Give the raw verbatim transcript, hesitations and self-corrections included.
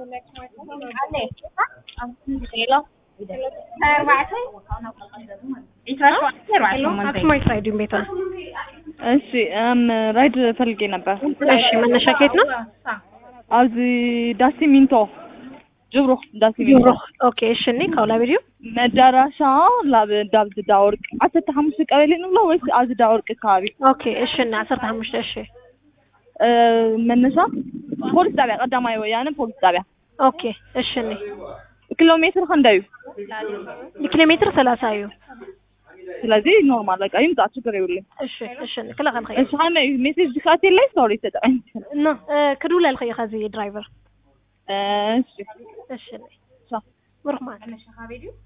hello أربعة أسمعك رايدين بيتها እሺ እም ራይድ ፈልጌ ነበር እሺ መነሻ ከየት ነው አዚ ዳሲሚንቶ ጅብሮ ዳሲሚንቶ ጅብሮ ኦኬ እሺ እኔ ካውላ ቪዲዮ መዳራሻ ላብ ዳብዝ ዳወርቅ አስራ አምስት ቀበሌ ነው ብለው ወይስ አዚ ዳወርቅ ካቢ ኦኬ እሺ እና አስራ አምስት እሺ እ መነሻ ፖሊስ ጣቢያ ቀዳማይ ወያኔ ፖሊስ ጣቢያ ኦኬ እሺ እኔ ኪሎ ሜትር ከንዳዩ ኪሎ ሜትር ሰላሳ እዩ ስለዚህ ኖርማል በቃ ይምጣ ችግር የለም እሺ እሺ ከላ ከላ እሺ አነ ሜሴጅ ዲካቴ ላይ ሶሪ ተጠቀኝ ኖ ከዱላ الخي خازي ድራይቨር እሺ እሺ ሳ ወርማ